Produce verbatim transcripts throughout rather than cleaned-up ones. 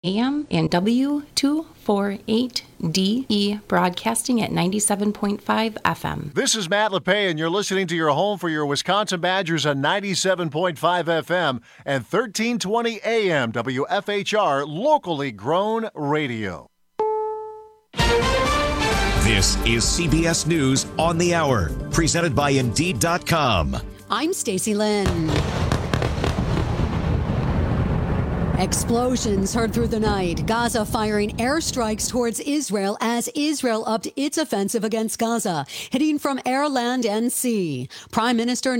A M and W two forty-eight D E, broadcasting at ninety-seven point five F M. This is Matt LePay, and you're listening to your home for your Wisconsin Badgers on ninety-seven point five F M and thirteen twenty A M W F H R, locally grown radio. This is C B S News on the Hour, presented by Indeed dot com. I'm Stacey Lynn. Explosions heard through the night. Gaza firing airstrikes towards Israel as Israel upped its offensive against Gaza, hitting from air, land, and sea. Prime Minister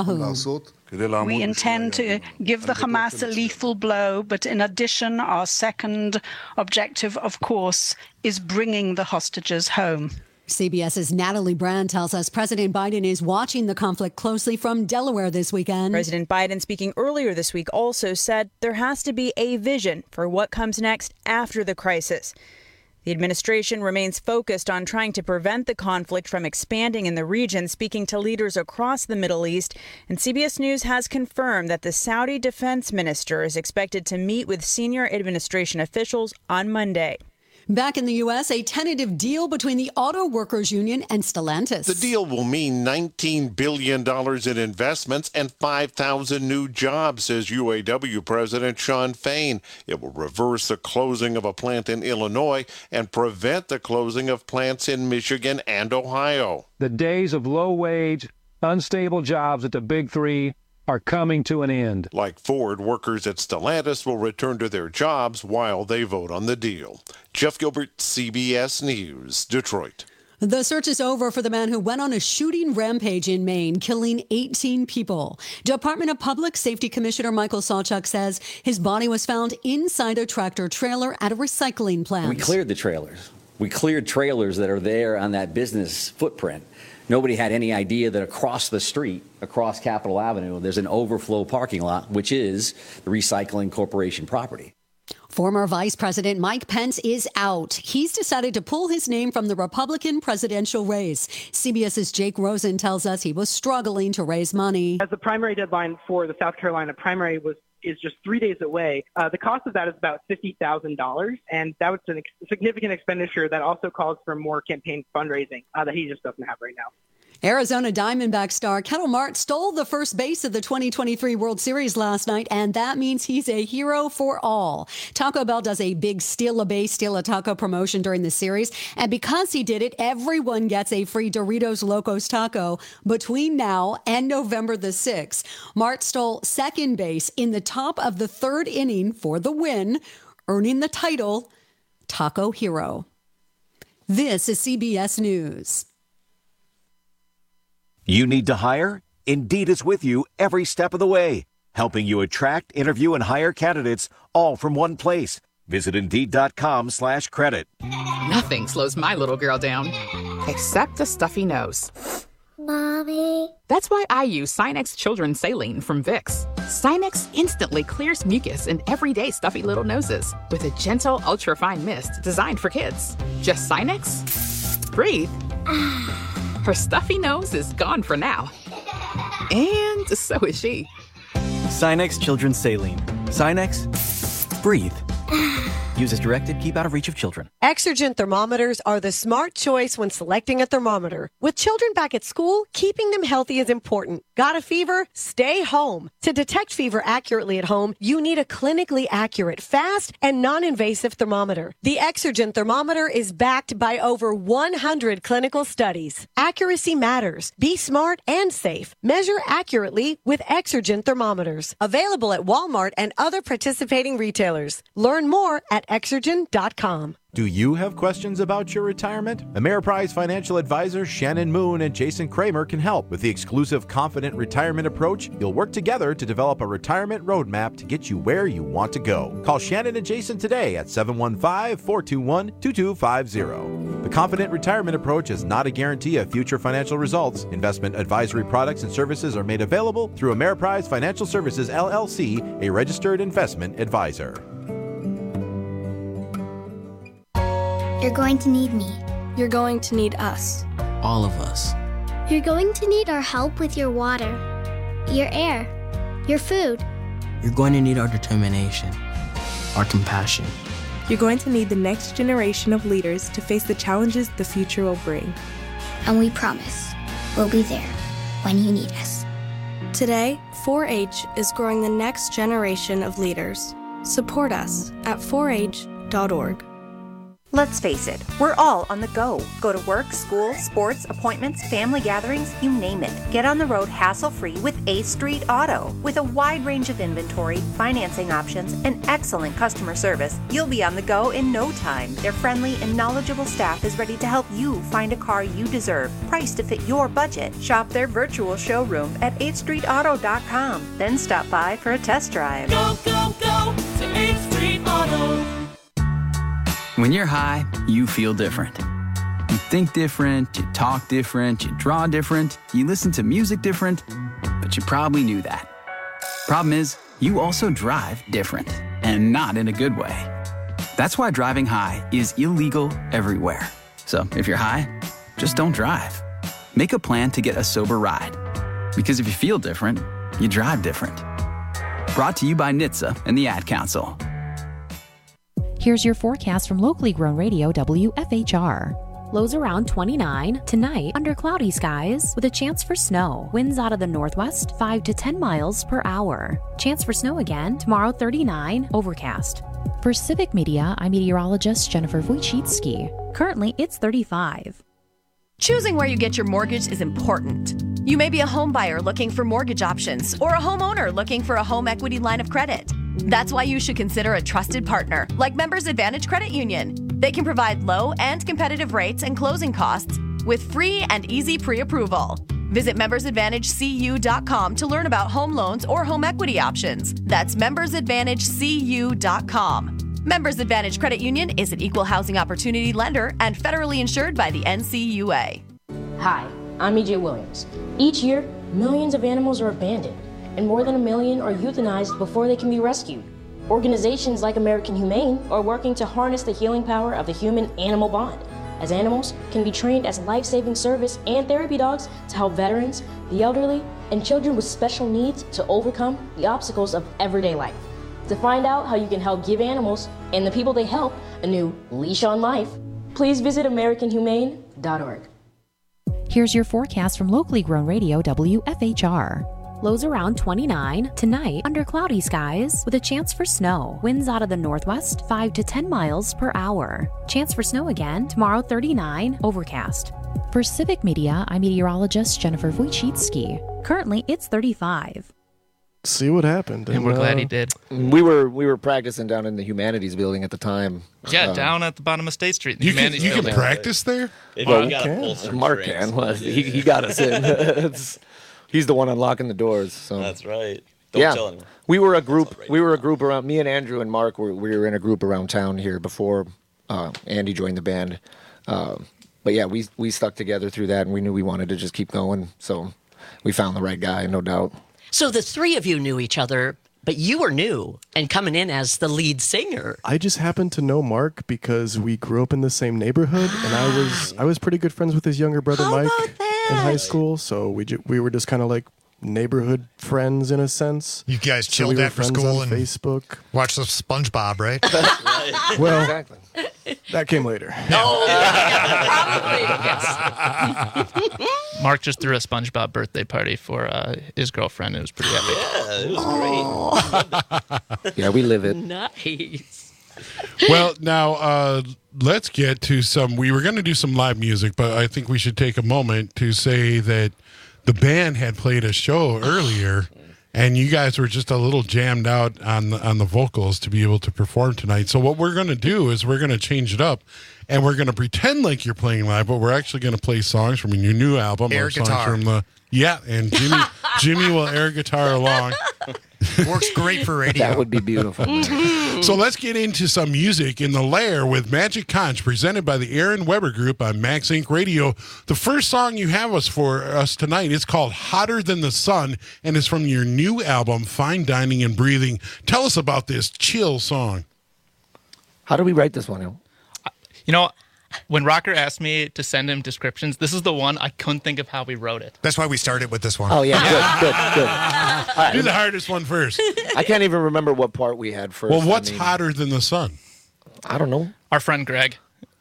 Netanyahu. We intend to give the Hamas a lethal blow, but in addition, our second objective, of course, is bringing the hostages home. CBS's Natalie Brand tells us President Biden is watching the conflict closely from Delaware this weekend. President Biden, speaking earlier this week, also said there has to be a vision for what comes next after the crisis. The administration remains focused on trying to prevent the conflict from expanding in the region, speaking to leaders across the Middle East. And C B S News has confirmed that the Saudi defense minister is expected to meet with senior administration officials on Monday. Back in the U S, a tentative deal between the Auto Workers Union and Stellantis. The deal will mean nineteen billion dollars in investments and five thousand new jobs, says U A W President Shawn Fain. It will reverse the closing of a plant in Illinois and prevent the closing of plants in Michigan and Ohio. The days of low-wage, unstable jobs at the Big Three are coming to an end. Like Ford, workers at Stellantis will return to their jobs while they vote on the deal. Jeff Gilbert, C B S News, Detroit. The search is over for the man who went on a shooting rampage in Maine, killing eighteen people. Department of Public Safety Commissioner Michael Sawchuk says his body was found inside a tractor trailer at a recycling plant. We cleared the trailers. We cleared trailers that are there on that business footprint. Nobody had any idea that across the street, across Capitol Avenue, there's an overflow parking lot, which is the Recycling Corporation property. Former Vice President Mike Pence is out. He's decided to pull his name from the Republican presidential race. CBS's Jake Rosen tells us he was struggling to raise money. As the primary deadline for the South Carolina primary was is just three days away, uh, the cost of that is about fifty thousand dollars, and that was a ex- significant expenditure that also calls for more campaign fundraising uh, that he just doesn't have right now. Arizona Diamondback star Ketel Marte stole the first base of the twenty twenty-three World Series last night, and that means he's a hero for all. Taco Bell does a big steal a base, steal a taco promotion during the series, and because he did it, everyone gets a free Doritos Locos taco between now and November the sixth. Marte stole second base in the top of the third inning for the win, earning the title Taco Hero. This is C B S News. You need to hire? Indeed is with you every step of the way, helping you attract, interview, and hire candidates all from one place. Visit Indeed.com slash credit. Nothing slows my little girl down, except the stuffy nose. Mommy. That's why I use Sinex Children's Saline from Vicks. Sinex instantly clears mucus in everyday stuffy little noses with a gentle, ultra-fine mist designed for kids. Just Sinex? Breathe. Her stuffy nose is gone for now. And so is she. Sinex Children's Saline. Sinex, breathe. Use as directed. Keep out of reach of children. Exergen thermometers are the smart choice when selecting a thermometer. With children back at school, keeping them healthy is important. Got a fever? Stay home. To detect fever accurately at home, you need a clinically accurate, fast, and non-invasive thermometer. The Exergen thermometer is backed by over one hundred clinical studies. Accuracy matters. Be smart and safe. Measure accurately with Exergen thermometers. Available at Walmart and other participating retailers. Learn more at Exergen dot com. Do you have questions about your retirement? Ameriprise financial advisors Shannon Moon and Jason Kramer can help. With the exclusive Confident Retirement Approach, you'll work together to develop a retirement roadmap to get you where you want to go. Call Shannon and Jason today at seven one five, four two one, two two five zero. The Confident Retirement Approach is not a guarantee of future financial results. Investment advisory products and services are made available through Ameriprise Financial Services, L L C, a registered investment advisor. You're going to need me. You're going to need us. All of us. You're going to need our help with your water, your air, your food. You're going to need our determination, our compassion, You're going to need the next generation of leaders to face the challenges the future will bring. And we promise we'll be there when you need us. Today, four H is growing the next generation of leaders. Support us at four H dot org. Let's face it, we're all on the go. Go to work, school, sports, appointments, family gatherings, you name it. Get on the road hassle-free with eighth Street Auto. With a wide range of inventory, financing options, and excellent customer service, you'll be on the go in no time. Their friendly and knowledgeable staff is ready to help you find a car you deserve, priced to fit your budget. Shop their virtual showroom at eighth street auto dot com. Then stop by for a test drive. Go, go, go to eighth Street Auto. When you're high, you feel different. You think different, you talk different, you draw different, you listen to music different, but you probably knew that. Problem is, you also drive different, and not in a good way. That's why driving high is illegal everywhere. So if you're high, just don't drive. Make a plan to get a sober ride. Because if you feel different, you drive different. Brought to you by N H T S A and the Ad Council. Here's your forecast from locally grown radio W F H R. Lows around twenty-nine. Tonight, under cloudy skies with a chance for snow. Winds out of the northwest, five to ten miles per hour. Chance for snow again. Tomorrow, thirty-nine. Overcast. For Civic Media, I'm meteorologist Jennifer Wojcicki. Currently, it's thirty-five. Choosing where you get your mortgage is important. You may be a home buyer looking for mortgage options or a homeowner looking for a home equity line of credit. That's why you should consider a trusted partner like Members Advantage Credit Union. They can provide low and competitive rates and closing costs with free and easy pre-approval. Visit members advantage c u dot com to learn about home loans or home equity options. That's members advantage c u dot com. Members Advantage Credit Union is an equal housing opportunity lender and federally insured by the N C U A. Hi, I'm E J Williams. Each year, millions of animals are abandoned, and more than a million are euthanized before they can be rescued. Organizations like American Humane are working to harness the healing power of the human-animal bond, as animals can be trained as life-saving service and therapy dogs to help veterans, the elderly, and children with special needs to overcome the obstacles of everyday life. To find out how you can help give animals and the people they help a new leash on life, please visit american humane dot org. Here's your forecast from locally grown radio W F H R. Lows around twenty-nine. Tonight, under cloudy skies with a chance for snow. Winds out of the northwest, five to ten miles per hour. Chance for snow again. Tomorrow, thirty-nine. Overcast. For Civic Media, I'm meteorologist Jennifer Wojcicki. Currently, it's thirty-five. See what happened, and, and we're uh, glad he did. We were we were practicing down in the Humanities building at the time. Yeah, uh, down at the bottom of State Street. The you can you can practice there. If well, you got can. Mark can. Well, he he got us in. It's, he's the one unlocking the doors. So that's right. Don't yeah, tell anyone. we were a group. We were a group around. Me and Andrew and Mark were we were in a group around town here before uh, Andy joined the band. Uh, but yeah, we we stuck together through that, and we knew we wanted to just keep going. So we found the right guy, no doubt. So the three of you knew each other, but you were new and coming in as the lead singer. I just happened to know Mark because we grew up in the same neighborhood, and I was I was pretty good friends with his younger brother How Mike about that? in high school. So we ju- we were just kind of like neighborhood friends in a sense. You guys so chilled we after school and Facebook. Watched the SpongeBob, right? right. Well, exactly. That came later. Oh, yeah, probably, yes. Mark just threw a SpongeBob birthday party for uh, his girlfriend. It was pretty epic. Yeah, it was oh. great. Yeah, we live it. Nice. Well, now uh, let's get to some. We were going to do some live music, but I think we should take a moment to say that the band had played a show earlier, and you guys were just a little jammed out on the, on the vocals to be able to perform tonight. So what we're going to do is we're going to change it up, and we're going to pretend like you're playing live, but we're actually going to play songs from your new album. Air or songs guitar. From the, yeah, and Jimmy Jimmy will air guitar along. Works great for radio. That would be beautiful. So let's get into some music in the Lair with Magic Conch, presented by the Aaron Weber Group on Max Inc Radio. The first song you have us for us tonight is called Hotter Than the Sun, and is from your new album, Fine Dining and Breathing. Tell us about this chill song. How do we write this one, Al? You know, when Rocker asked me to send him descriptions, this is the one I couldn't think of how we wrote it. That's why we started with this one. Oh, yeah, good, good, good. All right. Do the hardest one first. I can't even remember what part we had first. Well, what's I mean, hotter than the sun? I don't know. Our friend Greg.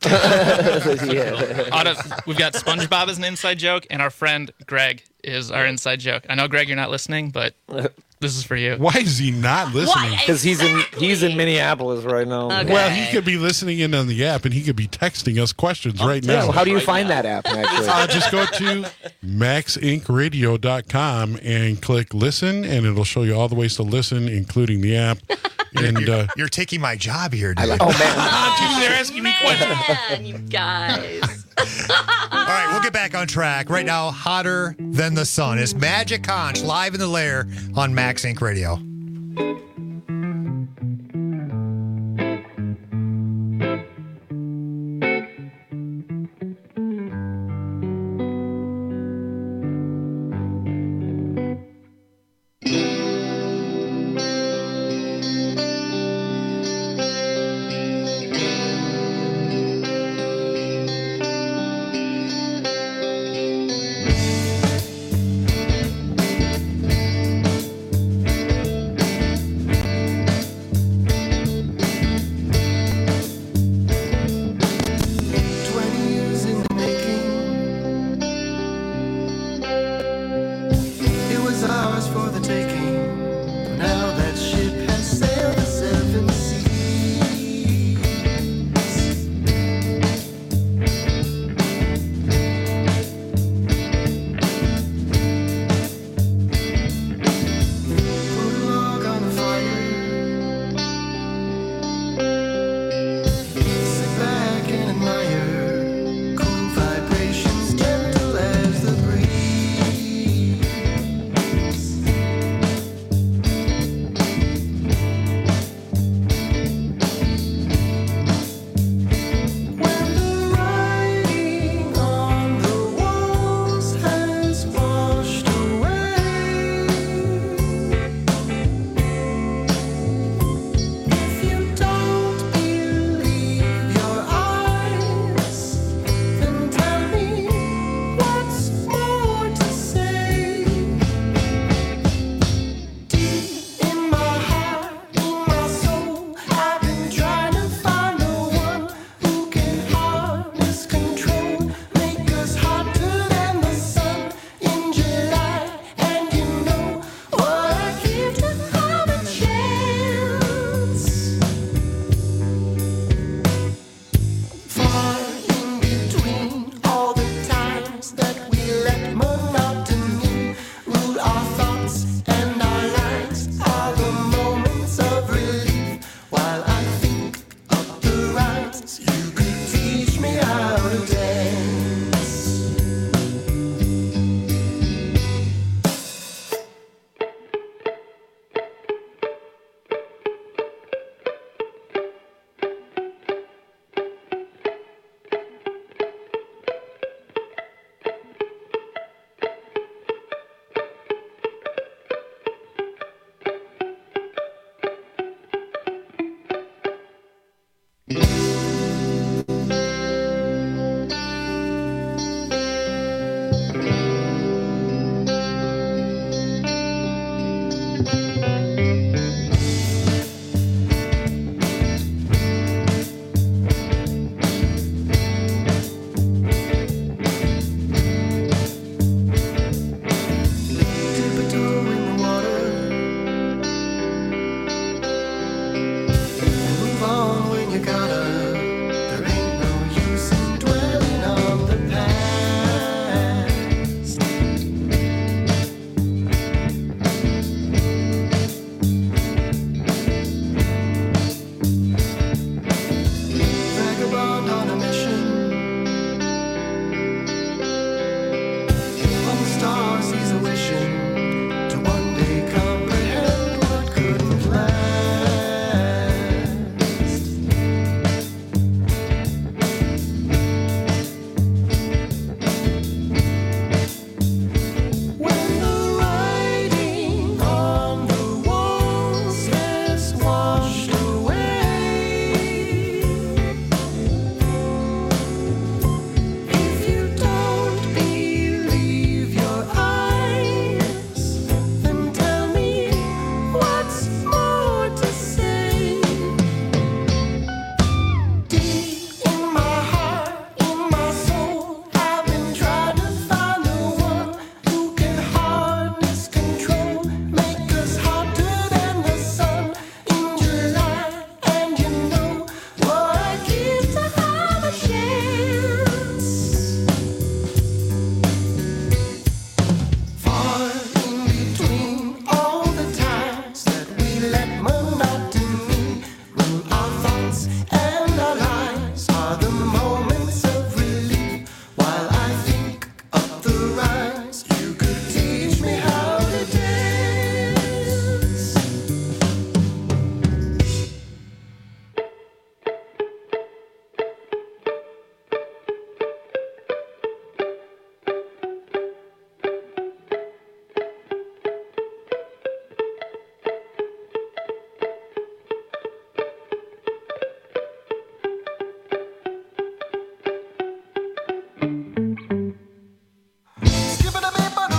Yeah. Out of, we've got SpongeBob as an inside joke, and our friend Greg is our inside joke. I know, Greg, you're not listening, but this is for you. Why is he not listening? Because he's in he's in Minneapolis right now. Okay. Well, he could be listening in on the app, and he could be texting us questions right Yeah, now. so how do you find that app, actually? Uh, just go to max inc radio dot com and click listen, and it'll show you all the ways to listen, including the app. And you're, uh, you're taking my job here, dude. Like, oh, man. They're asking me questions. Man, you guys. All right, we'll get back on track. Right now, hotter than the sun is Magic Conch live in the lair on Max Inc Radio.